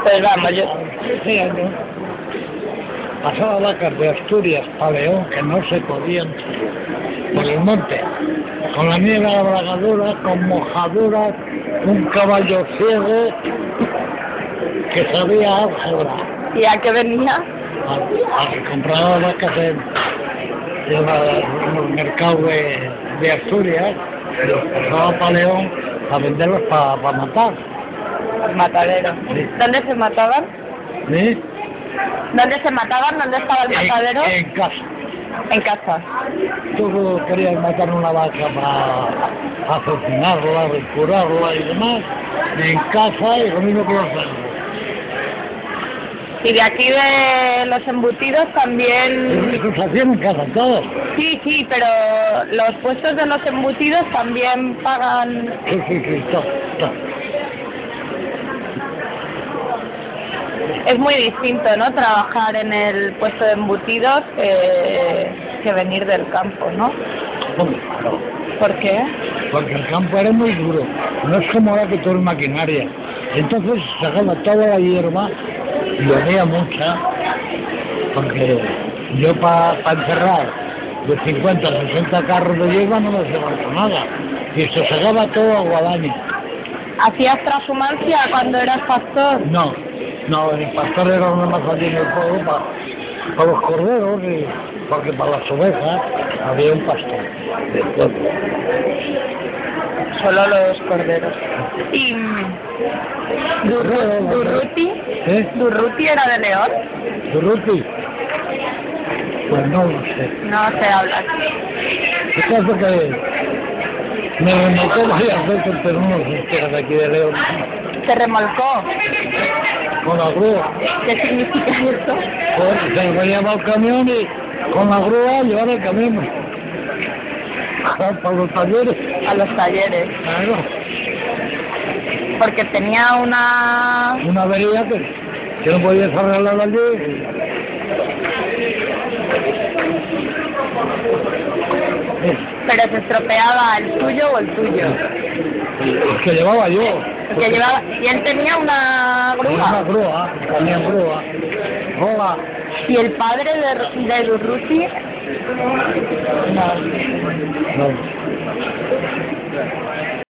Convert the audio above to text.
Pues vamos, yo... Sí, años pasaba vacas de Asturias a León que no se podían por el monte, con la nieve a la bragadura, con mojaduras, un caballo ciego que sabía álgebra. ¿Y a qué venía? A que compraba vacas en los mercados de Asturias, y los pasaba para León a venderlos para matar. El matadero. Sí. ¿Dónde se mataban? ¿Sí? ¿Dónde se mataban? ¿Dónde estaba el matadero? En casa. En casa. Tú querías matar una vaca para asesinarla, curarla y demás, en casa, y lo mismo que los cerdos. Y de aquí de los embutidos también... Eso se hacían en casa todos. Sí, pero los puestos de los embutidos también pagan... Sí, todo. Es muy distinto, ¿no? Trabajar en el puesto de embutidos que venir del campo, ¿no? Hombre, claro. ¿Por qué? Porque el campo era muy duro, no es como ahora que todo es maquinaria. Entonces sacaba toda la hierba y había mucha, porque yo para encerrar de 50 a 60 carros de hierba no me hacía falta nada, y se sacaba todo a guadaña. ¿Hacías transhumancia cuando eras pastor? No, el pastor era donde más salía en el pueblo para los corderos, porque para las ovejas había un pastor del pueblo. Solo los corderos. ¿Y Durruti? ¿Eh? ¿Durruti era de León? ¿Durruti? Pues no lo sé. No se habla. El caso que me remolcó varias veces, pero no sé si era de aquí de León. ¿Se remolcó? Con la grúa. ¿Qué significa eso? Pues se lo llevaba al camión y con la grúa llevaba el camión. Para los talleres. A los talleres. Claro. Porque tenía una avería que no podía arreglar allí. Pero se estropeaba el suyo o el tuyo. El que llevaba yo. El que llevaba. Y él tenía una grúa. Una grúa, tenía grúa. Hola. ¿Y el padre de Durruti? No.